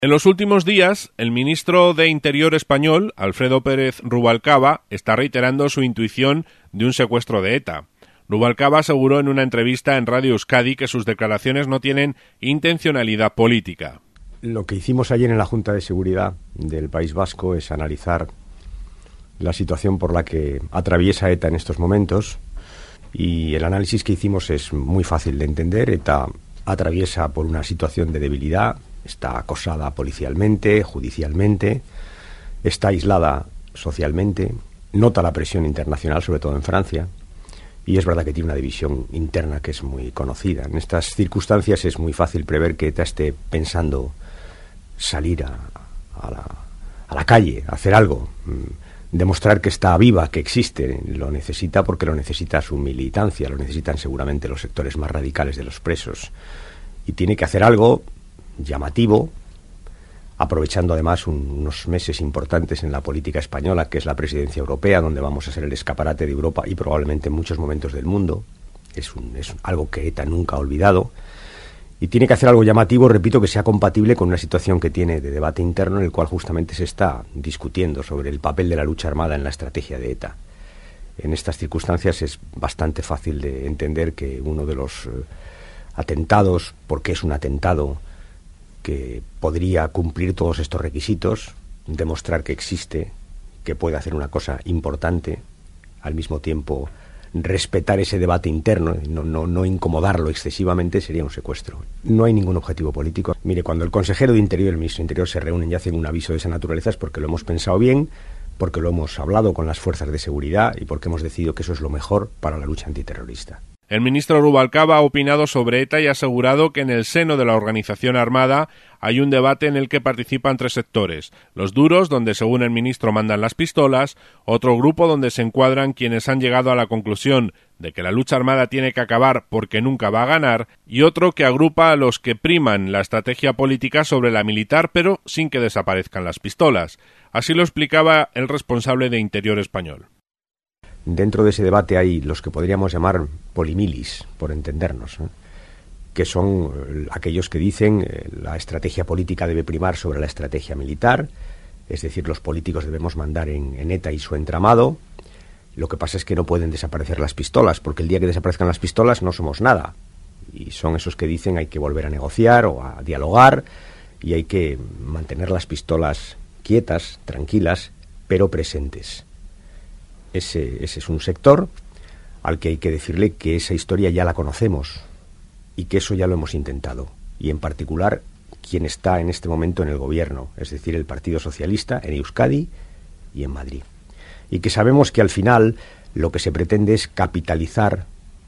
En los últimos días, el ministro de Interior español, Alfredo Pérez Rubalcaba, está reiterando su intuición de un secuestro de ETA. Rubalcaba aseguró en una entrevista en Radio Euskadi que sus declaraciones no tienen intencionalidad política. Lo que hicimos ayer en la Junta de Seguridad del País Vasco es analizar la situación por la que atraviesa ETA en estos momentos, y el análisis que hicimos es muy fácil de entender. ETA atraviesa por una situación de debilidad, está acosada policialmente, judicialmente, está aislada socialmente, nota la presión internacional, sobre todo en Francia, y es verdad que tiene una división interna que es muy conocida. En estas circunstancias es muy fácil prever que ETA esté pensando salir a la calle, hacer algo, demostrar que está viva, que existe. Lo necesita porque lo necesita su militancia, lo necesitan seguramente los sectores más radicales de los presos, y tiene que hacer algo llamativo, aprovechando además unos meses importantes en la política española, que es la presidencia europea, donde vamos a ser el escaparate de Europa y probablemente en muchos momentos del mundo. Es algo que ETA nunca ha olvidado, y tiene que hacer algo llamativo, repito, que sea compatible con una situación que tiene de debate interno, en el cual justamente se está discutiendo sobre el papel de la lucha armada en la estrategia de ETA. En estas circunstancias es bastante fácil de entender que uno de los atentados, porque es un atentado que podría cumplir todos estos requisitos, demostrar que existe, que puede hacer una cosa importante, al mismo tiempo respetar ese debate interno, no incomodarlo excesivamente, sería un secuestro. No hay ningún objetivo político. Mire, cuando el consejero de Interior y el ministro de Interior se reúnen y hacen un aviso de esa naturaleza es porque lo hemos pensado bien, porque lo hemos hablado con las fuerzas de seguridad y porque hemos decidido que eso es lo mejor para la lucha antiterrorista. El ministro Rubalcaba ha opinado sobre ETA y ha asegurado que en el seno de la organización armada hay un debate en el que participan tres sectores: los duros, donde según el ministro mandan las pistolas; otro grupo donde se encuadran quienes han llegado a la conclusión de que la lucha armada tiene que acabar porque nunca va a ganar; y otro que agrupa a los que priman la estrategia política sobre la militar, pero sin que desaparezcan las pistolas. Así lo explicaba el responsable de Interior español. Dentro de ese debate hay los que podríamos llamar polimilis, por entendernos, que son aquellos que dicen la estrategia política debe primar sobre la estrategia militar, es decir, los políticos debemos mandar en ETA y su entramado. Lo que pasa es que no pueden desaparecer las pistolas, porque el día que desaparezcan las pistolas no somos nada. Y son esos que dicen hay que volver a negociar o a dialogar, y hay que mantener las pistolas quietas, tranquilas, pero presentes. Ese es un sector al que hay que decirle que esa historia ya la conocemos y que eso ya lo hemos intentado, y en particular quien está en este momento en el gobierno, es decir, el Partido Socialista en Euskadi y en Madrid, y que sabemos que al final lo que se pretende es capitalizar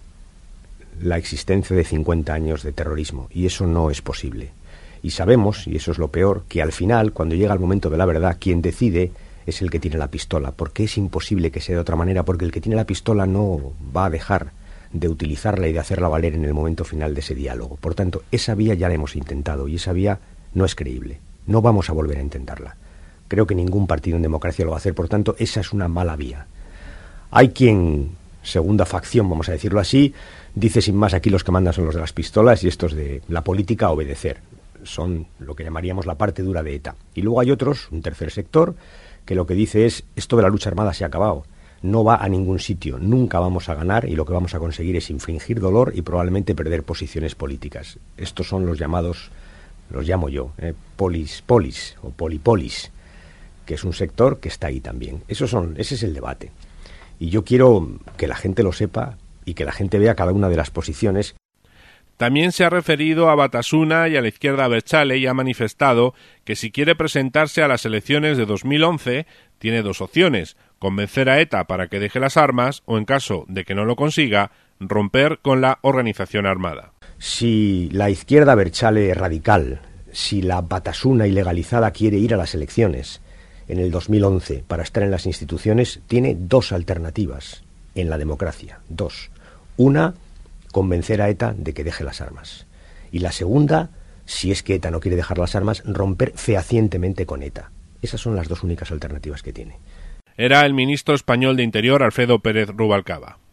la existencia de 50 años de terrorismo, y eso no es posible. Y sabemos, y eso es lo peor, que al final, cuando llega el momento de la verdad, quien decide es el que tiene la pistola, porque es imposible que sea de otra manera, porque el que tiene la pistola no va a dejar de utilizarla y de hacerla valer en el momento final de ese diálogo. Por tanto, esa vía ya la hemos intentado y esa vía no es creíble. No vamos a volver a intentarla. Creo que ningún partido en democracia lo va a hacer, por tanto, esa es una mala vía. Hay quien, segunda facción, vamos a decirlo así, dice sin más aquí los que mandan son los de las pistolas y estos de la política a obedecer. Son lo que llamaríamos la parte dura de ETA. Y luego hay otros, un tercer sector, que lo que dice es: esto de la lucha armada se ha acabado, no va a ningún sitio, nunca vamos a ganar y lo que vamos a conseguir es infligir dolor y probablemente perder posiciones políticas. Estos son los llamados, los llamo yo, polis o polipolis, que es un sector que está ahí también. Ese es el debate. Y yo quiero que la gente lo sepa y que la gente vea cada una de las posiciones. También se ha referido a Batasuna y a la izquierda abertzale y ha manifestado que si quiere presentarse a las elecciones de 2011 tiene dos opciones: convencer a ETA para que deje las armas o, en caso de que no lo consiga, romper con la organización armada. Si la izquierda abertzale radical, si la Batasuna ilegalizada quiere ir a las elecciones en el 2011 para estar en las instituciones, tiene dos alternativas en la democracia. Dos. Una, convencer a ETA de que deje las armas. Y la segunda, si es que ETA no quiere dejar las armas, romper fehacientemente con ETA. Esas son las dos únicas alternativas que tiene. Era el ministro español de Interior, Alfredo Pérez Rubalcaba.